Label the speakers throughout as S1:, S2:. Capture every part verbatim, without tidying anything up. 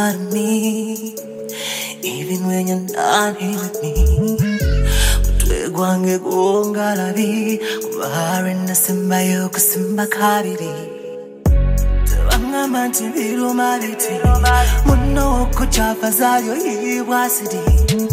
S1: part of me, even when you're not here with me. Utwegwange kuongalabi, kubahari nasimba yo kusimba kabiri. Tewanga manti bilu mabiti, muno kuchapa zayo iwasidi.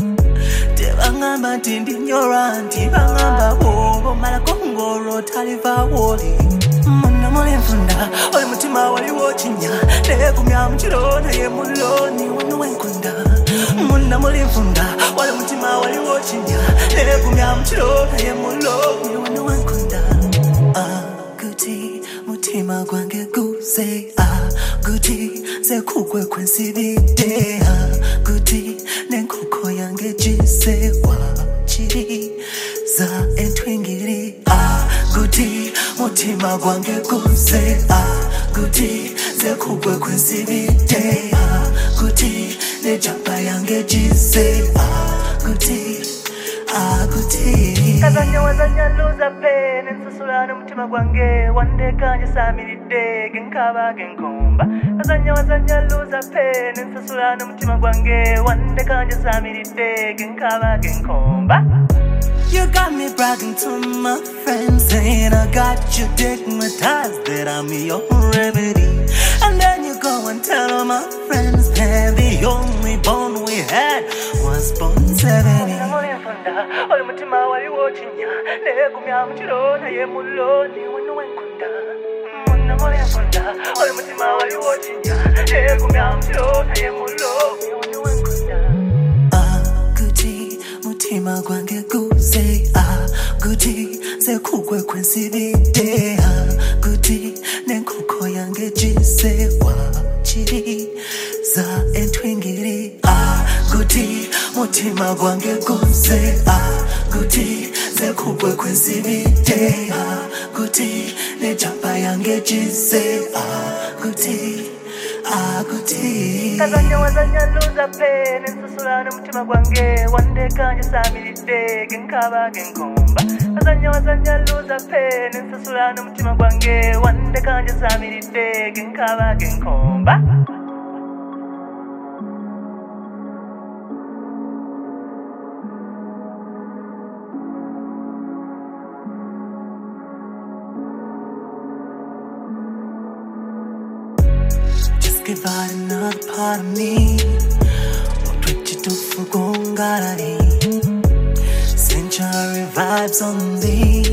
S1: Tewanga manti ndinyoranti, bangamba bongo mala kongoro talifa woli. Muna mole mfunda, wale mutima wali wochinya. Neye kumya mchirona ye muloni wanu wenkunda. Muna mole mfunda, wale mutima wali wochinya. Neye kumya mchirona ye muloni wanu wenkunda. Ah, guti, mutima gwange guze. Ah, guti, ze kukwe kwensi bide. Ah, guti, nenkuko yange jise wa chiri. Za entwingiri. Ah, guti, mutima gwange guze. Ah, guti, ze kukwe kwensi bide. Ah, guti, ne japa yange jise. Ah, guti, ah, guti.
S2: Kazanya wazanya luza pene nsusula n'umutima gwange wande kanje samiride genkaba genkomba. Kazanya wazanya luza pene nsusula n'umutima gwange wande kanje samiride genkaba genkomba.
S1: You got me bragging to my friends, saying I got you stigmatized, that I'm your remedy. And then you go and tell all my friends that the only bond we had was bone seventy.
S2: Wale mutima wali wochinya, neye kumya mchirona ye muloni wanu wenkunda. Muna mole mfunda, wale mutima wali wochinya, neye kumya mchirona ye muloni wanu wenkunda.
S1: Ah, guti, mutima gwange guze. Ah, guti, ze kukwe kwensi bide. Ah, guti, nenkuko yange jise wa chiri. Za entwingiri. Ah, guti, mutima gwange guze. Ah, guti, ze kukwe kwensi bide. Ah, guti, ne japa yange jise. Ah, guti, ah, guti.
S2: Kazanya wazanya luza pene nsusula n'umutima gwange wande kanje samiride genkaba genkomba. Kazanya wazanya luza pene nsusula n'umutima gwange wande kanje samiride genkaba genkomba.
S1: Give out another part of me. What would you do for Gongarari? Century vibes on thee.